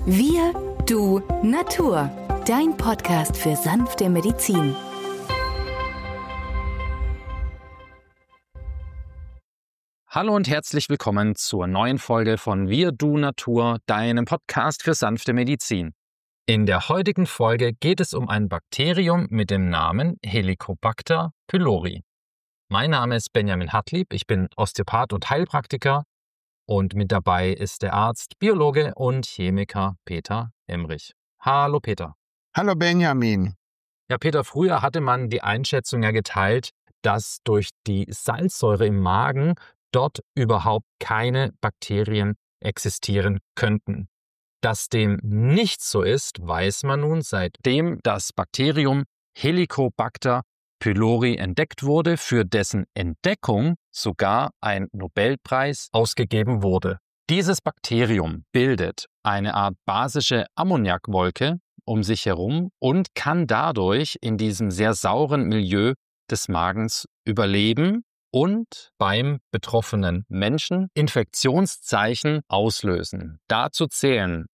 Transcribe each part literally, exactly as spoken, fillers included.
Wir, du, Natur. Dein Podcast für sanfte Medizin. Hallo und herzlich willkommen zur neuen Folge von Wir, du, Natur, deinem Podcast für sanfte Medizin. In der heutigen Folge geht es um ein Bakterium mit dem Namen Helicobacter pylori. Mein Name ist Benjamin Hartlieb, ich bin Osteopath und Heilpraktiker und mit dabei ist der Arzt, Biologe und Chemiker Peter Emrich. Hallo Peter. Hallo Benjamin. Ja Peter, früher hatte man die Einschätzung ja geteilt, dass durch die Salzsäure im Magen dort überhaupt keine Bakterien existieren könnten. Dass dem nicht so ist, weiß man nun, seitdem das Bakterium Helicobacter pylori entdeckt wurde, für dessen Entdeckung sogar ein Nobelpreis ausgegeben wurde. Dieses Bakterium bildet eine Art basische Ammoniakwolke um sich herum und kann dadurch in diesem sehr sauren Milieu des Magens überleben und beim betroffenen Menschen Infektionszeichen auslösen. Dazu zählen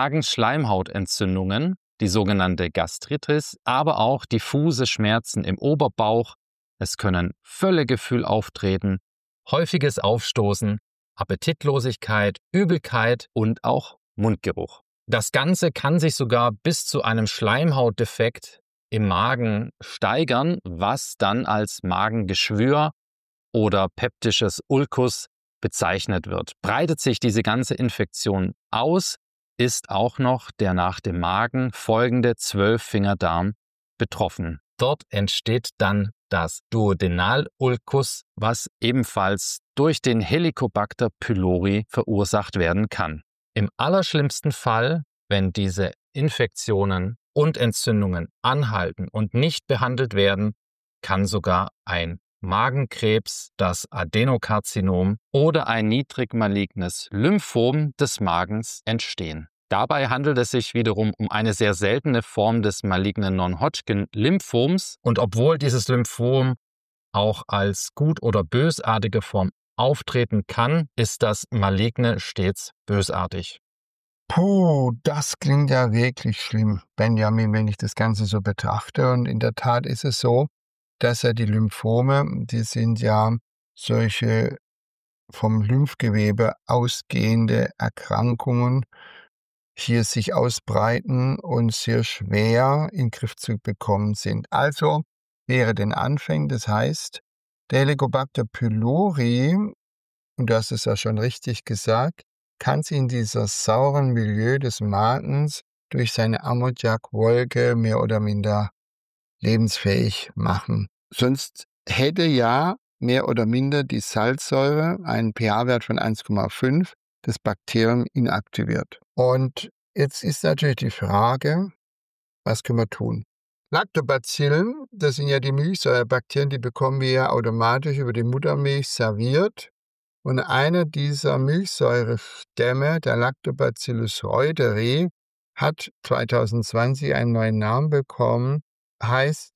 Magenschleimhautentzündungen, die sogenannte Gastritis, aber auch diffuse Schmerzen im Oberbauch. Es können Völlegefühl auftreten, häufiges Aufstoßen, Appetitlosigkeit, Übelkeit und auch Mundgeruch. Das Ganze kann sich sogar bis zu einem Schleimhautdefekt im Magen steigern, was dann als Magengeschwür oder peptisches Ulkus bezeichnet wird. Breitet sich diese ganze Infektion aus, ist auch noch der nach dem Magen folgende Zwölffingerdarm betroffen. Dort entsteht dann das Duodenalulkus, was ebenfalls durch den Helicobacter pylori verursacht werden kann. Im allerschlimmsten Fall, wenn diese Infektionen und Entzündungen anhalten und nicht behandelt werden, kann sogar ein Magenkrebs, das Adenokarzinom oder ein niedrig malignes Lymphom des Magens entstehen. Dabei handelt es sich wiederum um eine sehr seltene Form des malignen Non-Hodgkin-Lymphoms und obwohl dieses Lymphom auch als gut- oder bösartige Form auftreten kann, ist das Maligne stets bösartig. Puh, das klingt ja wirklich schlimm, Benjamin, wenn ich das Ganze so betrachte. Und in der Tat ist es so, dass ja die Lymphome, die sind ja solche vom Lymphgewebe ausgehende Erkrankungen, hier sich ausbreiten und sehr schwer in den Griff zu bekommen sind. Also wäre den Anfängen, das heißt, der Helicobacter pylori, und du hast es ja schon richtig gesagt, kann sich in dieser sauren Milieu des Magens durch seine Ammoniakwolke mehr oder minder lebensfähig machen. Sonst hätte ja mehr oder minder die Salzsäure einen pH-Wert von eins Komma fünf das Bakterium inaktiviert. Und jetzt ist natürlich die Frage, was können wir tun? Lactobacillen, das sind ja die Milchsäurebakterien, die bekommen wir ja automatisch über die Muttermilch serviert. Und einer dieser Milchsäurestämme, der Lactobacillus reuteri, hat zwanzig zwanzig einen neuen Namen bekommen, heißt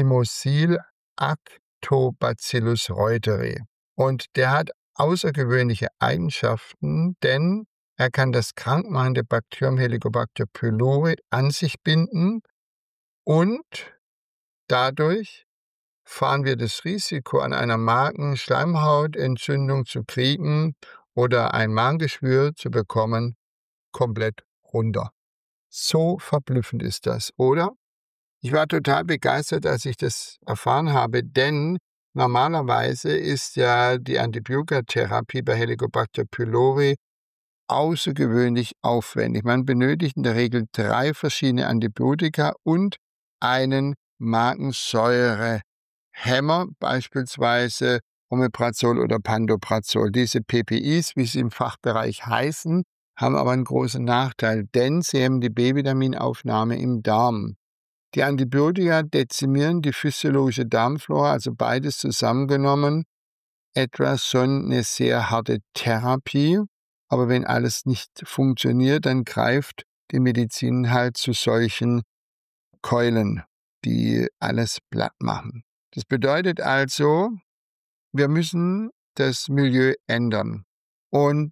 Limosil-Actobacillus reuteri. Und der hat außergewöhnliche Eigenschaften, denn er kann das krankmachende Bakterium Helicobacter pylori an sich binden und dadurch fahren wir das Risiko, an einer Magenschleimhautentzündung zu kriegen oder ein Magengeschwür zu bekommen, komplett runter. So verblüffend ist das, oder? Ich war total begeistert, als ich das erfahren habe, denn normalerweise ist ja die Antibiotikatherapie bei Helicobacter pylori außergewöhnlich aufwendig. Man benötigt in der Regel drei verschiedene Antibiotika und einen Magensäurehemmer, beispielsweise Omeprazol oder Pantoprazol. Diese P P Is, wie sie im Fachbereich heißen, haben aber einen großen Nachteil, denn sie hemmen die B-Vitaminaufnahme im Darm. Die Antibiotika dezimieren die physiologische Darmflora, also beides zusammengenommen, etwas schon eine sehr harte Therapie. Aber wenn alles nicht funktioniert, dann greift die Medizin halt zu solchen Keulen, die alles platt machen. Das bedeutet also, wir müssen das Milieu ändern. Und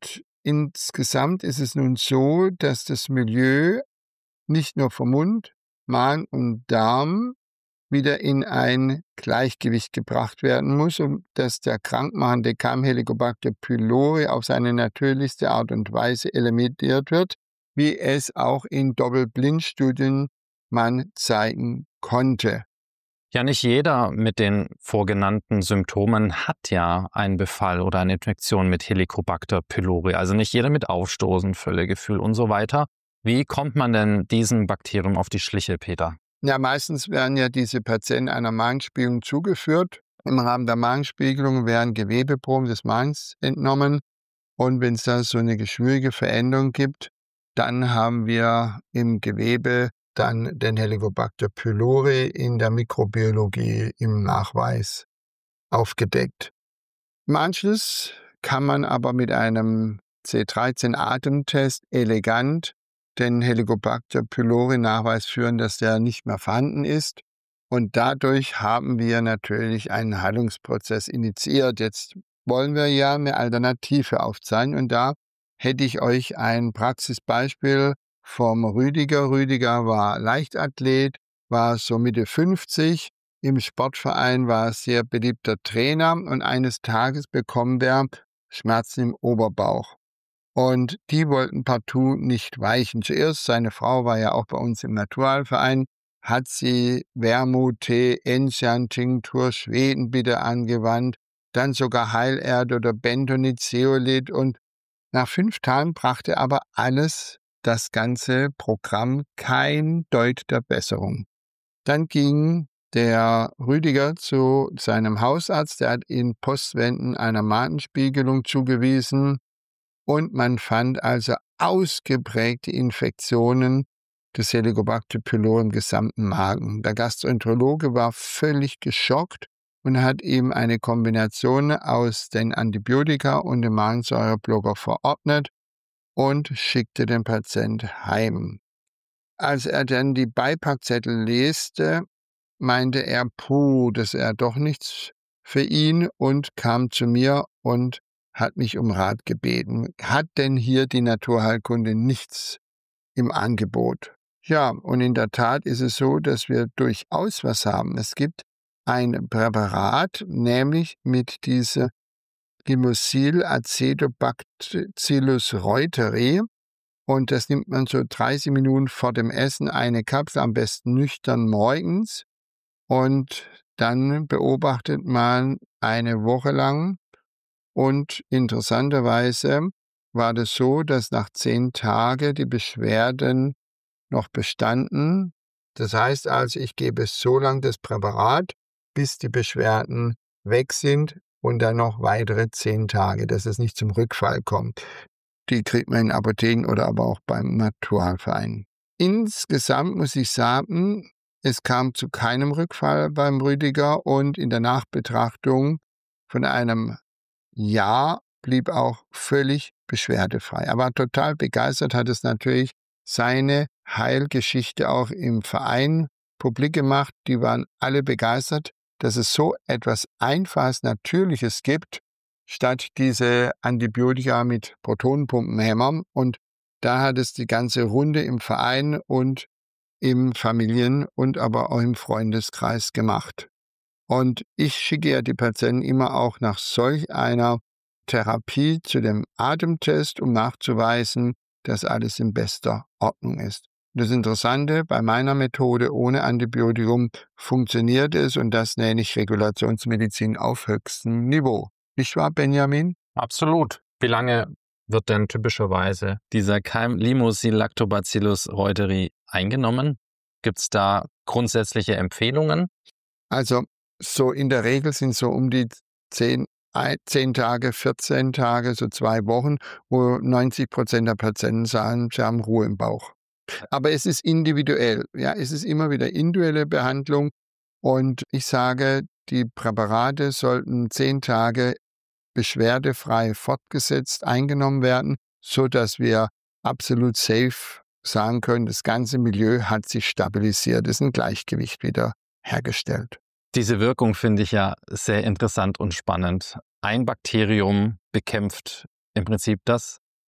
insgesamt ist es nun so, dass das Milieu nicht nur vom Mund, Magen und Darm wieder in ein Gleichgewicht gebracht werden muss, um dass der krankmachende Keim Helicobacter pylori auf seine natürlichste Art und Weise eliminiert wird, wie es auch in Doppelblindstudien man zeigen konnte. Ja, nicht jeder mit den vorgenannten Symptomen hat ja einen Befall oder eine Infektion mit Helicobacter pylori. Also nicht jeder mit Aufstoßen, Völlegefühl und so weiter. Wie kommt man denn diesem Bakterium auf die Schliche, Peter? Ja, meistens werden ja diese Patienten einer Magenspiegelung zugeführt. Im Rahmen der Magenspiegelung werden Gewebeproben des Magens entnommen. Und wenn es da so eine geschwürige Veränderung gibt, dann haben wir im Gewebe dann den Helicobacter pylori in der Mikrobiologie im Nachweis aufgedeckt. Im Anschluss kann man aber mit einem C dreizehn Atemtest elegant den Helicobacter pylori Nachweis führen, dass der nicht mehr vorhanden ist. Und dadurch haben wir natürlich einen Heilungsprozess initiiert. Jetzt wollen wir ja eine Alternative aufzeigen. Und da hätte ich euch ein Praxisbeispiel vom Rüdiger. Rüdiger war Leichtathlet, war so Mitte fünfzig. Im Sportverein war er sehr beliebter Trainer. Und eines Tages bekommt er Schmerzen im Oberbauch. Und die wollten partout nicht weichen. Zuerst, seine Frau war ja auch bei uns im Naturheilverein, hat sie Wermuttee, Enzian-Tinktur, Schwedenbitter angewandt, dann sogar Heilerde oder Bentonit, und nach fünf Tagen brachte aber alles, das ganze Programm, kein Deut der Besserung. Dann ging der Rüdiger zu seinem Hausarzt, der hat ihn postwendend einer Magenspiegelung zugewiesen. Und man fand also ausgeprägte Infektionen des Helicobacter pylori im gesamten Magen. Der Gastroenterologe war völlig geschockt und hat ihm eine Kombination aus den Antibiotika und dem Magensäureblocker verordnet und schickte den Patient heim. Als er dann die Beipackzettel leste, meinte er, puh, das wäre doch nichts für ihn, und kam zu mir und hat mich um Rat gebeten. Hat denn hier die Naturheilkunde nichts im Angebot? Ja, und in der Tat ist es so, dass wir durchaus was haben. Es gibt ein Präparat, nämlich mit dieser Glycosylacetobacillus reuteri, und das nimmt man so dreißig Minuten vor dem Essen, eine Kapsel, am besten nüchtern morgens, und dann beobachtet man eine Woche lang. Und interessanterweise war das so, dass nach zehn Tagen die Beschwerden noch bestanden. Das heißt also, ich gebe so lange das Präparat, bis die Beschwerden weg sind, und dann noch weitere zehn Tage, dass es nicht zum Rückfall kommt. Die kriegt man in Apotheken oder aber auch beim Naturheilverein. Insgesamt muss ich sagen, es kam zu keinem Rückfall beim Rüdiger, und in der Nachbetrachtung von einem Jahr blieb auch völlig beschwerdefrei. Aber total begeistert hat es natürlich seine Heilgeschichte auch im Verein publik gemacht. Die waren alle begeistert, dass es so etwas Einfaches, Natürliches gibt, statt diese Antibiotika mit Protonenpumpenhämmern. Und da hat es die ganze Runde im Verein und im Familien- und aber auch im Freundeskreis gemacht. Und ich schicke ja die Patienten immer auch nach solch einer Therapie zu dem Atemtest, um nachzuweisen, dass alles in bester Ordnung ist. Das Interessante, bei meiner Methode ohne Antibiotikum funktioniert es, und das nenne ich Regulationsmedizin auf höchstem Niveau. Nicht wahr, Benjamin? Absolut. Wie lange wird denn typischerweise dieser Keim Limosil-Lactobacillus reuteri eingenommen? Gibt es da grundsätzliche Empfehlungen? Also so in der Regel sind so um die zehn, zehn Tage, vierzehn Tage, so zwei Wochen, wo neunzig Prozent der Patienten sagen, sie haben Ruhe im Bauch. Aber es ist individuell. Ja, es ist immer wieder individuelle Behandlung, und ich sage, die Präparate sollten zehn Tage beschwerdefrei fortgesetzt eingenommen werden, so dass wir absolut safe sagen können, das ganze Milieu hat sich stabilisiert, ist ein Gleichgewicht wieder hergestellt. Diese Wirkung finde ich ja sehr interessant und spannend. Ein Bakterium bekämpft im Prinzip das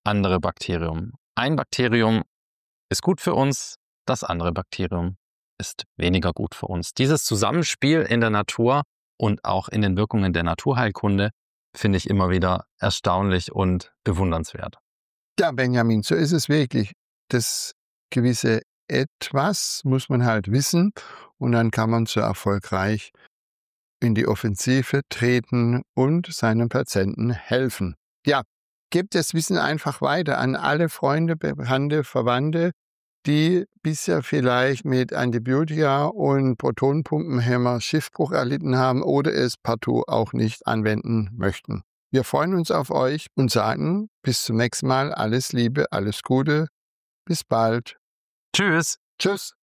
andere Bakterium. Ein Bakterium ist gut für uns, das andere Bakterium ist weniger gut für uns. Dieses Zusammenspiel in der Natur und auch in den Wirkungen der Naturheilkunde finde ich immer wieder erstaunlich und bewundernswert. Ja, Benjamin, so ist es wirklich. Das gewisse Etwas muss man halt wissen und dann kann man so erfolgreich in die Offensive treten und seinen Patienten helfen. Ja, gebt das Wissen einfach weiter an alle Freunde, Bekannte, Verwandte, die bisher vielleicht mit Antibiotika und Protonenpumpenhemmer Schiffbruch erlitten haben oder es partout auch nicht anwenden möchten. Wir freuen uns auf euch und sagen bis zum nächsten Mal alles Liebe, alles Gute, bis bald. Tschüss. Tschüss.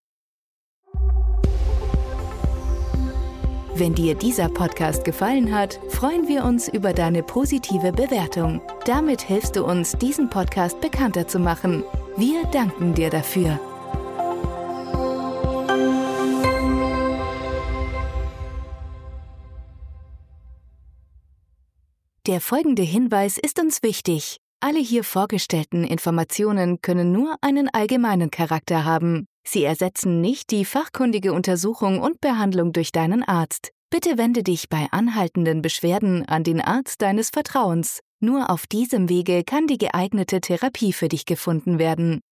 Wenn dir dieser Podcast gefallen hat, freuen wir uns über deine positive Bewertung. Damit hilfst du uns, diesen Podcast bekannter zu machen. Wir danken dir dafür. Der folgende Hinweis ist uns wichtig. Alle hier vorgestellten Informationen können nur einen allgemeinen Charakter haben. Sie ersetzen nicht die fachkundige Untersuchung und Behandlung durch deinen Arzt. Bitte wende dich bei anhaltenden Beschwerden an den Arzt deines Vertrauens. Nur auf diesem Wege kann die geeignete Therapie für dich gefunden werden.